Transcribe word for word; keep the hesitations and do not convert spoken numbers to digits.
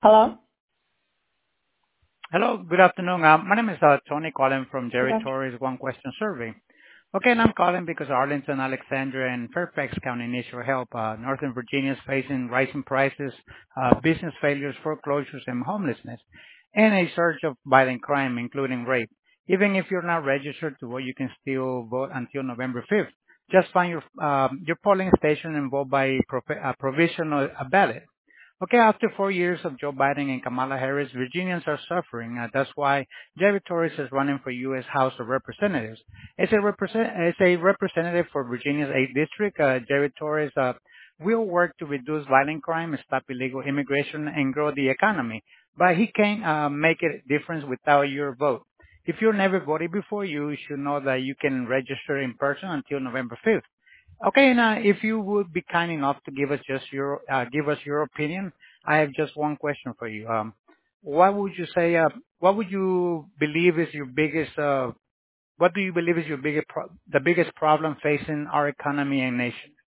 Hello? Hello, good afternoon. Uh, My name is uh Tony calling from Good Jerry afternoon. Torres One Question Survey. Okay, and I'm calling because Arlington, Alexandria, and Fairfax County needs your help. Uh, Northern Virginia is facing rising prices, uh, business failures, foreclosures, and homelessness, and a surge of violent crime, including rape. Even if you're not registered to vote, you can still vote until November fifth. Just find your um, your polling station and vote by prof- uh, provisional ballot. Okay, after four years of Joe Biden and Kamala Harris, Virginians are suffering. Uh, that's why Jerry Torres is running for U S. House of Representatives. As a, represent, as a representative for Virginia's eighth District, uh, Jerry Torres uh, will work to reduce violent crime, stop illegal immigration, and grow the economy. But he can't uh, make a difference without your vote. If you've never voted before, you should know that you can register in person until November fifth. Okay, and uh, if you would be kind enough to give us just your uh, give us your opinion, I have just one question for you. Um, what would you say? Uh, what would you believe is your biggest? Uh, what do you believe is your biggest pro- the biggest problem facing our economy and nation?